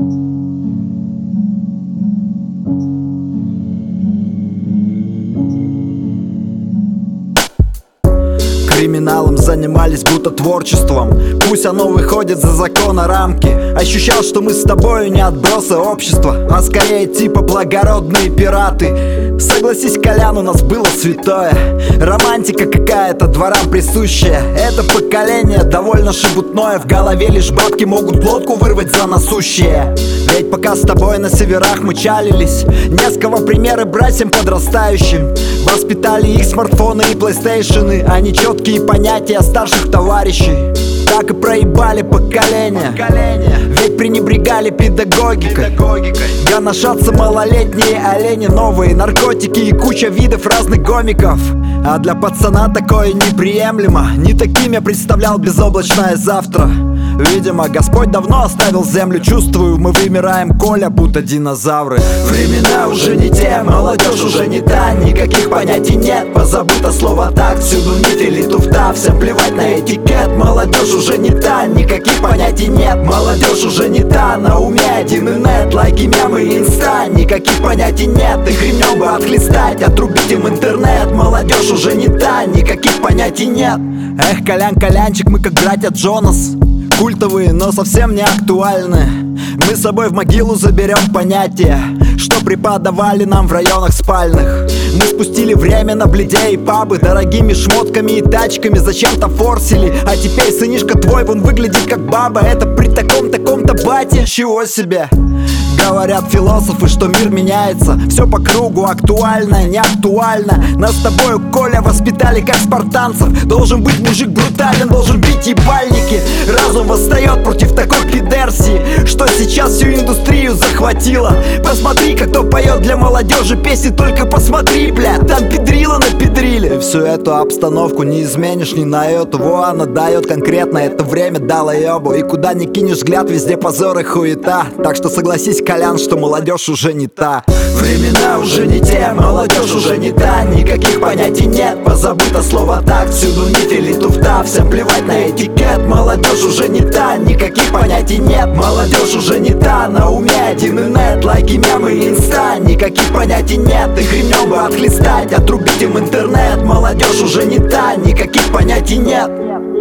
Криминалом занимались будто творчеством. Пусть оно выходит за закона рамки. Ощущал, что мы с тобою не отбросы общества, а скорее типа благородные пираты. Согласись, Колян, у нас было святое. Романтика какая-то дворам присущая. Это поколение довольно шебутное. В голове лишь бабки могут глотку вырвать за насущее. Ведь пока с тобой на северах мы чалились, не с кого примеры братьям подрастающим. Воспитали их смартфоны и плейстейшены, а не четкие понятия старших товарищей. Так и проебали поколение, ведь пренебрегали педагогикой. Гоношатся малолетние олени, новые наркотики и куча видов разных гомиков. А для пацана такое неприемлемо. Не таким я представлял безоблачное завтра. Видимо, Господь давно оставил землю. Чувствую, мы вымираем, Коля, будто динозавры. Времена уже не те, молодежь уже не та. Никаких понятий нет, позабыто слово так. Всюду нить или туфта, всем плевать на этикет. Молодежь уже не та, никаких понятий нет. Молодежь уже не та, на уме один инет. Лайки, мемы, инста, никаких понятий нет. Их ремнем бы отхлестать, отрубить им интернет. Молодежь уже не та, никаких понятий нет. Эх, Колян, Колянчик, мы как братья Джонас. Культовые, но совсем не актуальны. Мы с собой в могилу заберем понятия, что преподавали нам в районах спальных. Мы спустили время на бледе и пабы, дорогими шмотками и тачками зачем-то форсили. А теперь сынишка твой, вон выглядит как баба. Это при таком-таком-то бате, чего себе. Говорят философы, что мир меняется, все по кругу, актуально, не актуально. Нас с тобою, Коля, воспитали как спартанцев. Должен быть мужик брутален, должен бить ебальники. Разум восстает против такой пидерсии, что сейчас всю индустрию захватила. Посмотри-ка, кто поет для молодежи песни, только посмотри, бля, там педрила напедрили. Всю эту обстановку не изменишь ни на йоту. Во, она дает конкретно, это время дало ебу. И куда ни кинешь взгляд, везде позор и хуета. Так что согласись, Колян, что молодежь уже не та. Времена уже не те, молодежь уже не та. Никаких понятий нет, позабыто слово так. Всюду нить или туфта, всем плевать на этикет. Молодежь уже не та, никаких понятий нет. Молодежь уже не та, на уме один инет. Лайки, мемы, инста, никаких понятий нет. Их ремнем бы отхлестать, отрубить им интернет. Молодежь уже не та, никаких понятий нет.